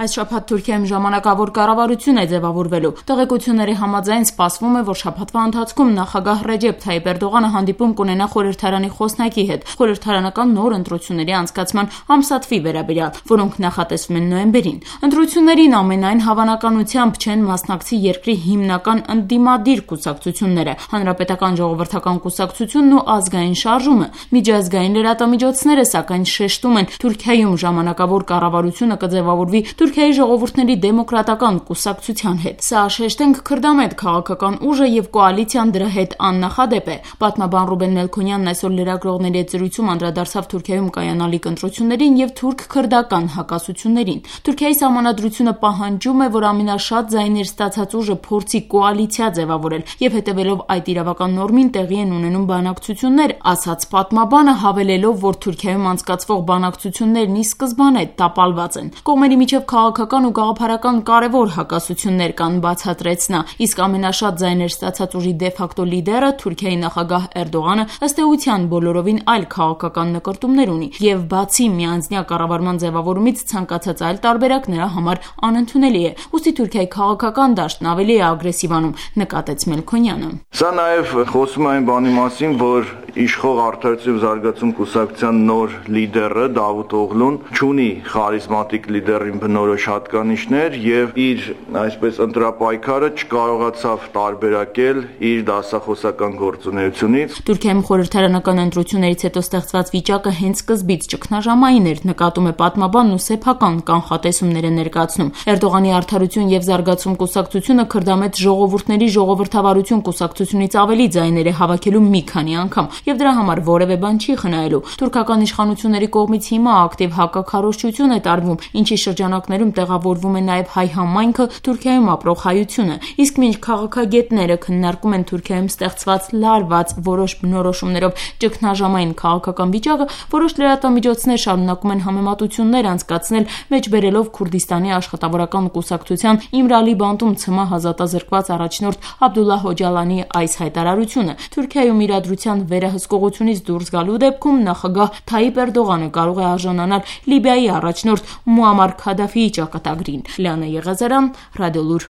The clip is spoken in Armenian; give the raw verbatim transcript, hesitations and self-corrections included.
Այս շաբաթ Թուրքիայում ժամանակավոր կառավարություն է ձևավորվելու։ Տեղեկությունների համաձայն սպասվում է, որ շաբաթվա ընթացքում նախագահ Ռեջեփ Թայիպ Էրդողանը հանդիպում կունենա խորհրդարանի խոսնակի հետ խորհրդարանական նոր ընտրությունների անցկացման ամսաթվի վերաբերյալ, որոնք նախատեսվում են նոյեմբերին։ Ընտրություններին ամենայն հավանականությամբ չեն մասնակցի երկրի հիմնական ընդդիմադիր կուսակցությունները՝ Հանրապետական ժողովրդական կուսակցությունն ու Ազգային շարժումը։ Միջազգային լրատվամիջոցները սակայն շեշտում են, Թուրքիայում ժամանակավոր կառավարությունը կձևավորվի Թուրքիայի ժողովուրդների դեմոկրատական կուսակցության հետ։ Սա շեշտենք Քրդամետ քաղաքական ուժը եւ կոալիցիան դրա հետ աննախադեպ է։ Պատմաբան Ռուբեն Մելքոնյանն այսօր լրագրողների հետ զրույցում անդրադարձավ Թուրքիայում կայանալիք ընտրություններին եւ թուրք-քրդական հակասություններին։ Թուրքիայի սահմանադրությունը պահանջում է, որ ամենաշատ ձայներ ստացած ուժը փորձի կոալիցիա ձևավորել եւ հետեւելով այդ իրավական նորմին տեղի են ունենում բանակցություններ, ասաց պատմաբանը, հավելելով, որ Թուրքիայում անցկացվող բանակցություններն ի սկզբանե տապալված են։ Կողմերի միջև քաղաքական ու գաղափարական կարևոր հակասություններ կան, բացատրեց նա, իսկ ամենաշատ ձայներ ստացած ուժի դեֆակտո լիդերը Թուրքիայի նախագահ Էրդողանը ըստ էության բոլորովին այլ քաղաքական նկրտումներ ունի եւ բացի միանձնյա կառավարման ձևավորումից ցանկացած այլ տարբերակ նրա համար անընդունելի է։ Ուստի Թուրքիայի քաղաքական դաշտն ավելի է ագրեսիվանում, նկատեց Մելքոնյանը։ Սա նաեւ խոսում է այն բանի մասին, որ իշխող Արդարություն և զարգացում կուսակցության նոր լիդերը Դավութ Օղլուն չունի խարիզմատիկ լիդերի բնորոշ հատկանիշներ եւ իր այսպես ընտրապայքարը չկարողացավ տարբերակել իր դասախոսական գործունեությունից։ Թուրքիայում խորհրդարանական ընտրություններից հետո ստեղծված վիճակը հենց սկզբից ճգնաժամային էր, նկատում է պատմաբանն ու սեփական կանխատեսումներ է ներկայացնում։ Էրդողանի Արդարություն և զարգացում կուսակցությունը Քրդամետ ժողովուրդների ժողովրդավարություն կուսակցությունից ավելի ձայներ է հավաքելու մի քանի անգամ եւ դրա համար որևէ բան չի խնայելու։ Թուրքական իշխանությունների կողմից հիմա ակտիվ հակաքարոզչություն է տարվում, ինչի շրջանակներում տեղավորվում է նաեւ հայ համայնքը, Թուրքիայում ապրող հայությունը։ Իսկ մինչ քաղաքագետները քննարկում են Թուրքիայում ստեղծված լարված որոշ բնորոշումներով ճգնաժամային քաղաքական վիճակը, որոշ լրատվամիջոցներ շարունակում են համեմատություններ անցկացնել, մեջբերելով Քուրդիստանի աշխատավորական կուսակցության Իմրալի բանտում ցմահ ազատազրկված առաջնորդ Աբդուլլահ Օջալանի այս հայտարարությունը։ Թուրքիայում իրադրության վերահսկողությունից դուրս գալու դեպքում նախագահ Թայիպ Էրդողանը կարող է արժանանալ Լիբիայի առաջնորդ Մուամար Քադաֆիի ճակատագրին։ Լիանա Եղազարյան, Ռադիոլուր։